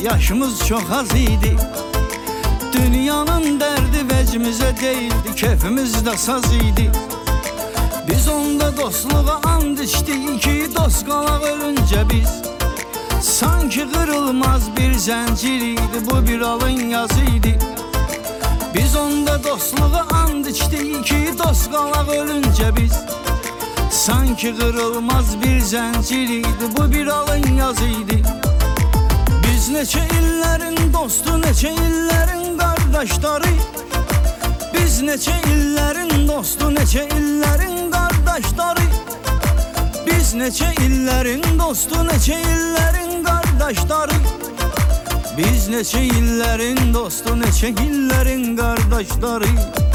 yaşımız çok az idi. Dünyanın derdi vecimizə değildi, keyfimiz de saz idi. Biz onda dostluğa and içdik ki, dost qalaq ölünce biz. Sanki kırılmaz bir zincir idi, bu bir alın yazıydı. Biz onda dostluğa and içdik ki, dost qalaq ölünce biz. Sanki kırılmaz bir zincir idi, bu bir alın yazıydı. Biz neçə illərin dostu, neçə illərin qardaşları. Biz neçə illərin dostu, neçə illərin qardaşları. Biz neçə illərin dostu, neçə illərin qardaşları. Biz neçə illərin dostu, neçə illərin qardaşları.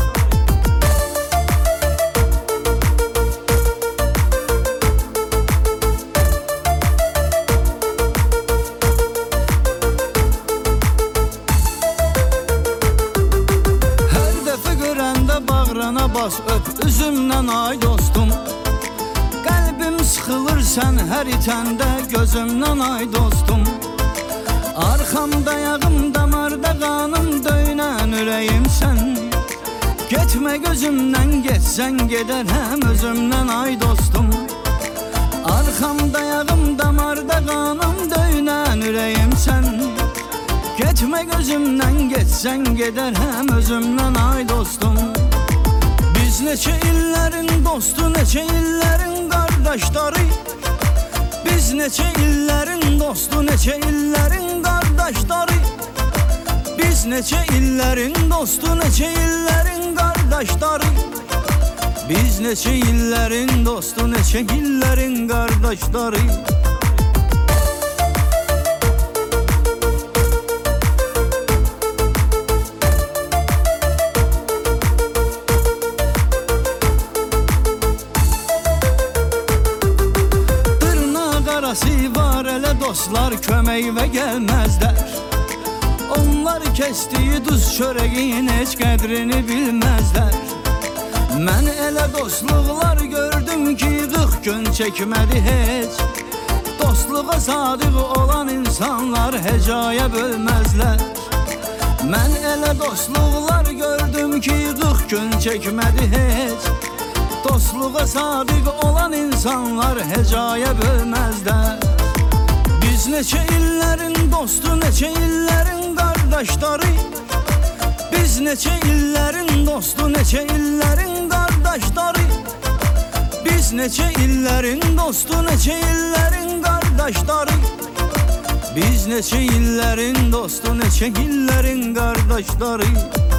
Bağrına bas, öp üzümden ay dostum. Kalbim sıxılır sen her itende, gözümden ay dostum. Arkamda yağım, damarda kanım, döynen ürəyim sen. Getme gözümden, geçsen giderəm özümden ay dostum. Arkamda yağım, damarda kanım, döynen ürəyim sen. Getme gözümden, geçsen giderəm özümden ay dostum. Biz neçə illərin dostu, neçə illərin qardaşları. Biz neçə illərin dostu, neçə illərin qardaşları. Biz neçə illərin dostu, neçə illərin qardaşları. Biz neçə illərin dostu, neçə illərin qardaşları. Var elə dostlar, köməyivə gəlməzlər. Onlar kəsdiyi duz çörəyin heç qədrini bilməzlər. Mən elə dostluqlar gördüm ki, 40 gün çəkmədi heç. Dostluğa sadiq olan insanlar hecaya bölməzlər. Mən elə dostluqlar gördüm ki, 40 gün çəkmədi heç. Dostluğa sadiq olan insanlar hecaya bölməzlər. Biz neçə illərin dostu, neçə illərin qardaşları. Biz neçə illərin dostu, neçə illərin qardaşları. Biz neçə illərin dostu, neçə illərin qardaşları. Biz neçə illərin dostu, neçə illərin qardaşları.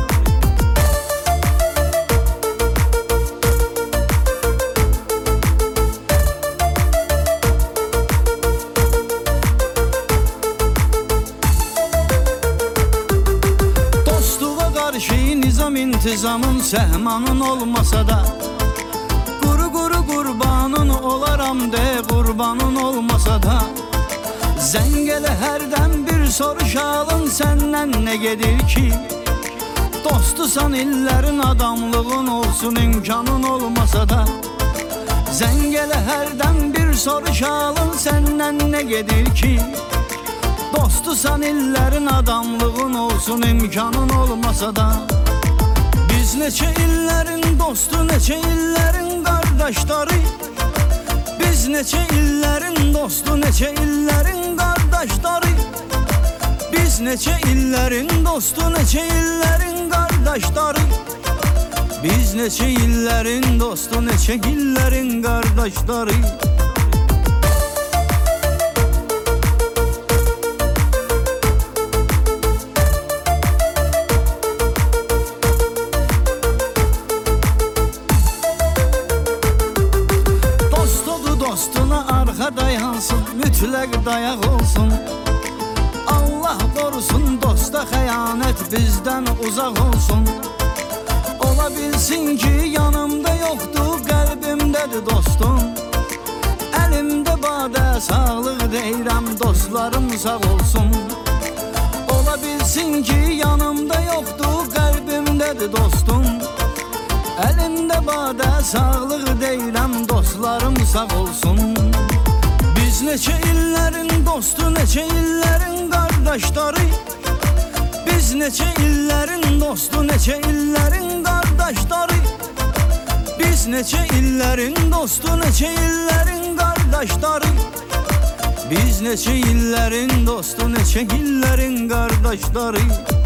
Nizam intizamın səhmanın olmasa da, quru quru qurbanın olaram de, qurbanın olmasa da. Zəng elə hərdən bir soruşalım, səndən nə gedir ki? Dostusan illərin, adamlığın olsun, imkanın olmasa da. Zəng elə hərdən bir soruşalım, səndən nə gedir ki? Dostusan illərin, adamlığın olsun, imkanın olmasa da. Biz neçə illərin dostu, neçə illərin qardaşları. Biz neçə illərin dostu, neçə illərin qardaşları. Biz neçə illərin dostu, neçə illərin qardaşları. Biz neçə illərin dostu, neçə illərin qardaşları. Arxa dayansın, mütləq dayaq olsun. Allah qorusun, dosta xəyanət bizdən uzaq olsun. Ola bilsin ki, yanımda yoxdur, qəlbimdədir dostum. Əlimdə badə, sağlıq deyirəm, dostlarım sağ olsun. Ola bilsin ki, yanımda yoxdur, qəlbimdədir dostum. Əlimdə badə, sağlıq deyirəm, dostlarım sağ olsun. Biz neçə illərin dostu, neçə illərin qardaşı. qardaşları. Biz neçə illərin dostu, neçə illərin qardaşları. Biz neçə illərin dostu, neçə illərin qardaşları. Biz neçə illərin dostu, neçə illərin qardaşları.